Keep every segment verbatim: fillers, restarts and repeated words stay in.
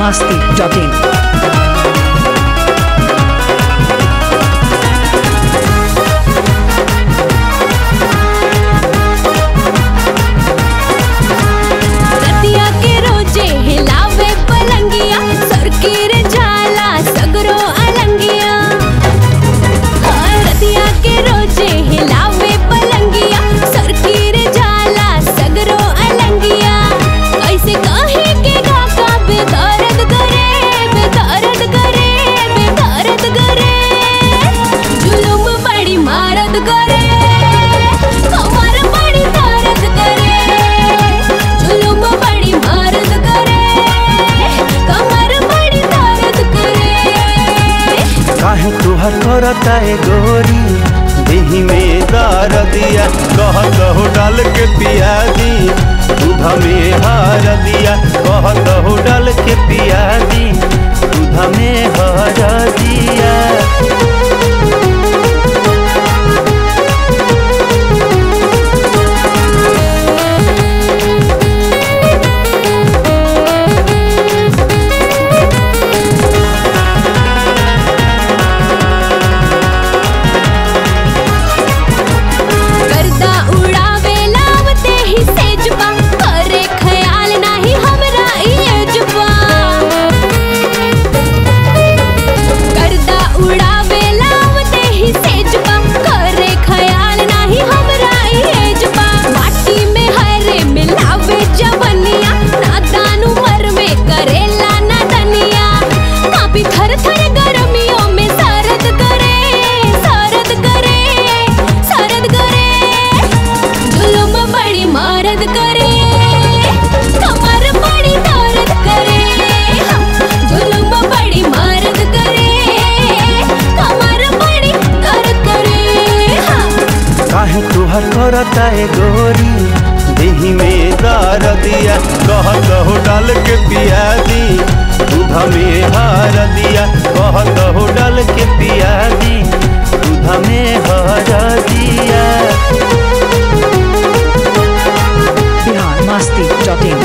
masti dot in. तुहर करता है गोरी देही में दार दिया कह कहो डाल के पिया दी दूध में हार दिया कह कहो डाल के पिया दी दूध में हार दिया। तुहर करता है गोरी देही में दार दिया कह कहो डाल के पिया दी दूध में हार दिया कह कहो डाल के पिया दी दूध में हार दिया। बिहार मस्ती डॉट इन।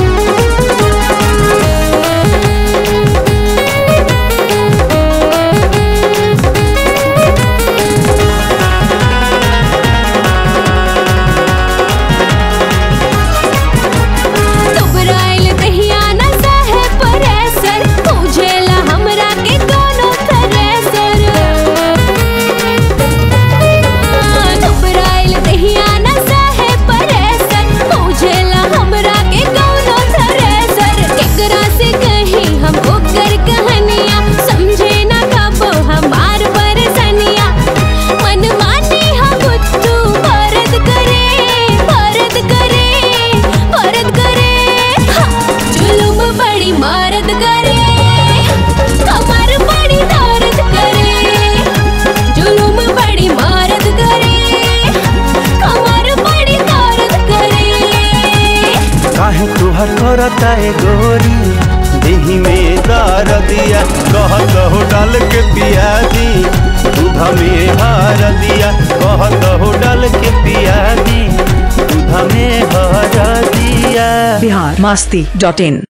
तुहर करता है गोरी देही में दार दिया कह कहो डाल के पिया दी दूध में हार दिया कह कहो डाल के पिया दी दूध में हार दिया। बिहार मस्ती डॉट इन।